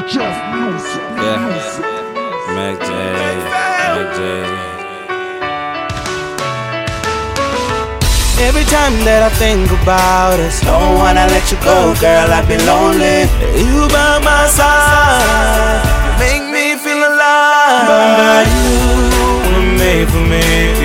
Mac J. Every time that I think about us, don't wanna let you go, girl, I've been lonely. You by my side, you make me feel alive. You were made for me.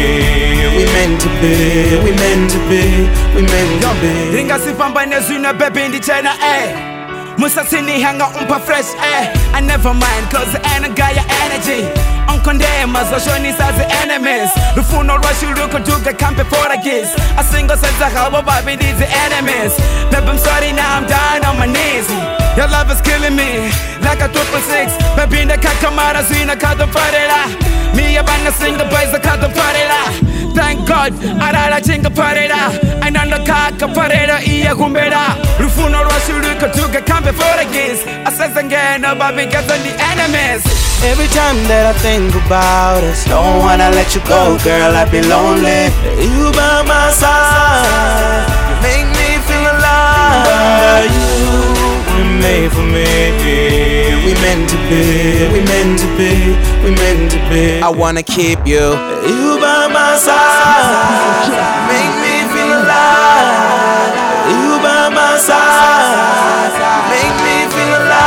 We meant to be, we meant to be, we meant to be. Ringa sifamba nezwina baby ndichena Musa sini hanga fresh I never mind cause I ain't got your energy Unkondemn as shoni as the enemies Rufuno rush you look to the camp before I kiss A single sense of how baby needs the enemies Babe I'm sorry now I'm down on my knees Your love is killing me like a 666 Baby in the kakamara zwina kato parela Me a band of single boys the kato parela Thank God, arara chinga pareda Ainanda kaka pareda iya kumbeda Rufuno rwashuluka tuga kambe for the kiss Asasangena babi gets on the enemies. Every time that I think about us, don't wanna let you go, girl, I've been lonely. You by my side, you make me feel alive. You were made for me. We meant to be, we meant to be, we meant to be. I wanna keep you. You by my side, make me feel alive. You by my side, make me feel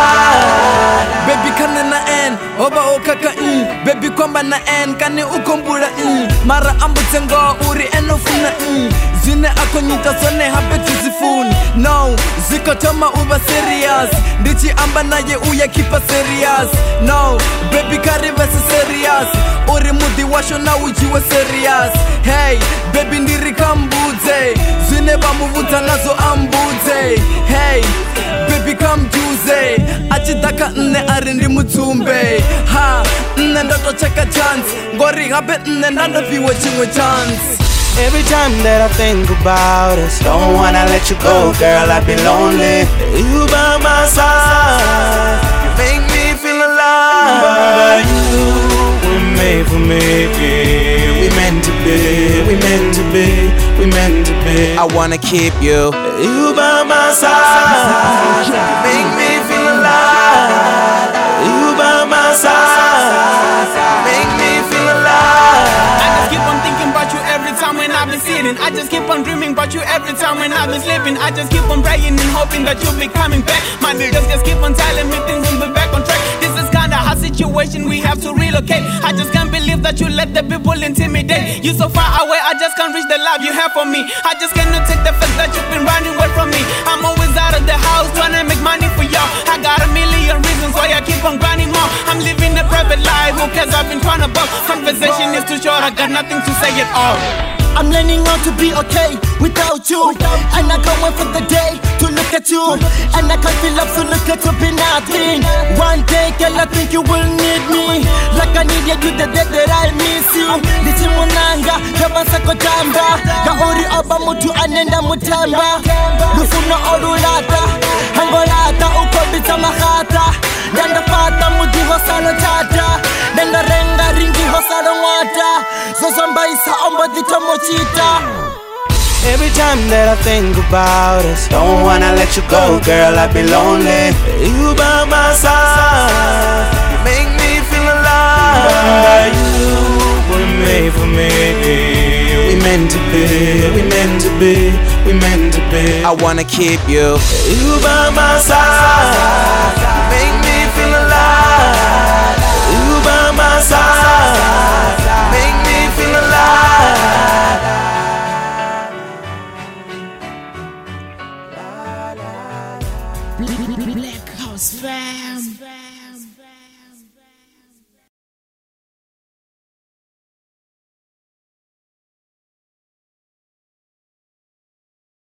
alive. Baby kana na en, oba okaka Baby kwamba na en, kane ukombura Mara ambutengo uri enofuna Zine akonyita sone habe tuzifuni No, ziko toma uba serious Ndichi amba na ye uya kipa serious No, baby karivese serious Uri mudi washo na ujiwe serious Hey, baby ndiri kambuze Zine bamuvuta nazo ambuze Hey, baby kamjuze Achidaka nne arindi mutumbe Ha, nne ndoto cheka chance Ngori habe nne nando viwe chingwe chance. Every time that I think about us, don't wanna let you go, girl, I've been lonely. You by my side, you make me feel alive. You were made for me. We meant to be, we meant to be, we meant to be. I wanna keep you. You by my side, you make me feel alive. You by my side, make me feel alive. I just keep on thinking about you every time when I've been sitting. I just keep on dreaming about you every time when I've been sleeping. I just keep on praying and hoping that you'll be coming back. My niggas just keep on telling me things will be back on track. This is kinda hard situation, we have to relocate. I just can't believe that you let the people intimidate. You so far away, I just can't reach the love you have for me. I just cannot take the fact that you've been running away from me. I'm always out of the house trying to make money for y'all. I got a million reasons why I keep on grinding more. I'm living a private life, who cares, I've been trying to buck. Conversation is too short, I got nothing to say at all. I'm learning how to be okay without you. And I can't wait for the day to look at you. And I can't feel up to look at you be nothing. One day, girl, I think you will need me. Like I needed you the day that I miss you. This is Munanga, Yabasako Tamba. Gaori Oba Mutu Anenda Mutamba. Lufuna Orulata, Hangolata, Ukobita Mahata. Danda Fata Mudi Hosano Tata. Danda Renga Ringi Hosano Wata. Zozamba Isa Omba Dita Mochita. Every time that I think about us, don't wanna let you go, girl, I've been lonely. You by my side, you make me feel alive. You were made for me. We meant to be, we meant to be, we meant to be. I wanna keep you. You by my side, you make me feel alive. You by my side, make me feel alive. Black House Fam.